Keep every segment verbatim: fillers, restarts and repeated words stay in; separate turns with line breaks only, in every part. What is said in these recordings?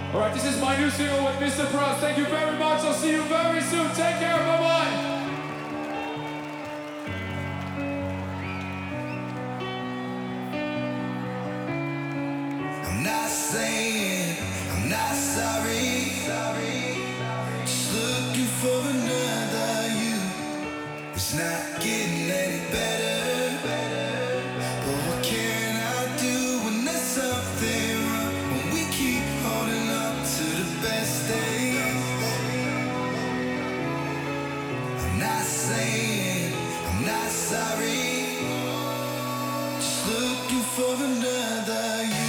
Alright, this is my new single with Mister Proust. Thank you very much. I'll see you very soon. Take care. Bye-bye.
I'm not saying I'm not sorry. sorry. Just looking for another you. It's not getting any better. But what can I do when there's something wrong? When we keep holding up to the best days. I'm not saying I'm not sorry. Just looking for another you.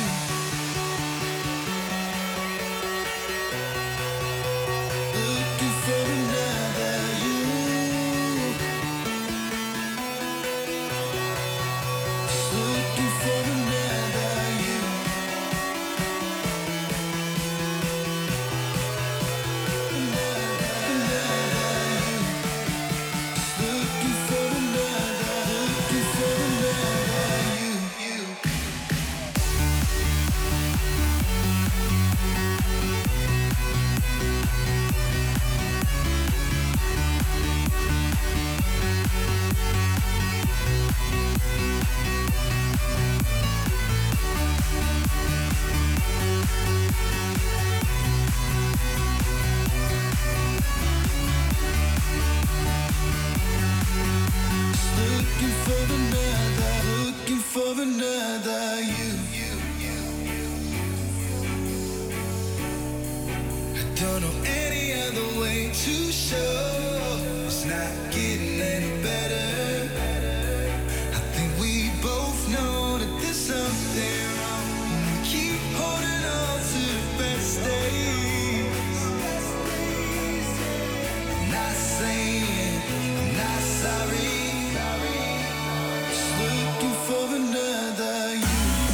Don't know any other way to show it's not getting any better. I think we both know that there's something wrong. We keep holding on to the best days. I'm not saying I'm not sorry. Just looking for another you.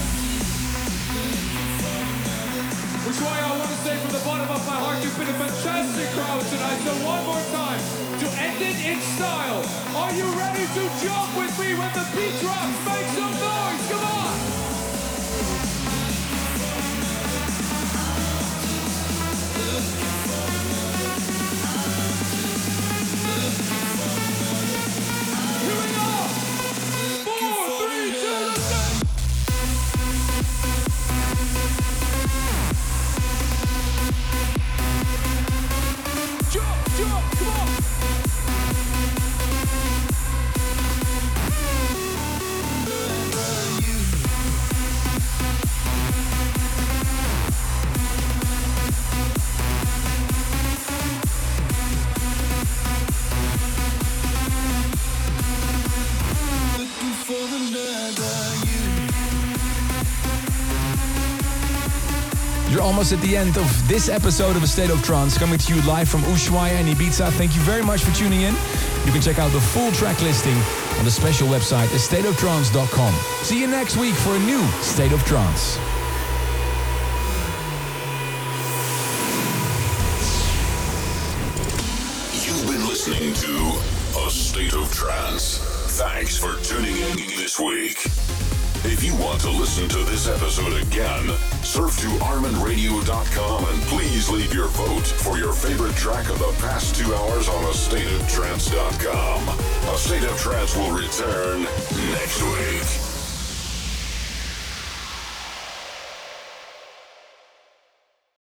Which why I want to say from the bottom of my heart, you've been a fantastic crowd tonight. So one more time, to end it in style, are you ready to jump with me when the beat drops? Make some noise, come on! Here we go! Four, three, two, let's go!
You're almost at the end of this episode of A State of Trance, coming to you live from Ushuaia and Ibiza. Thank you very much for tuning in. You can check out the full track listing on the special website, a state of trance dot com. See you next week for a new State of Trance.
You've been listening to A State of Trance. Thanks for tuning in this week. If you want to listen to this episode again, surf to armin radio dot com and please leave your vote for your favorite track of the past two hours on a state of trance dot com. A State of Trance will return next week.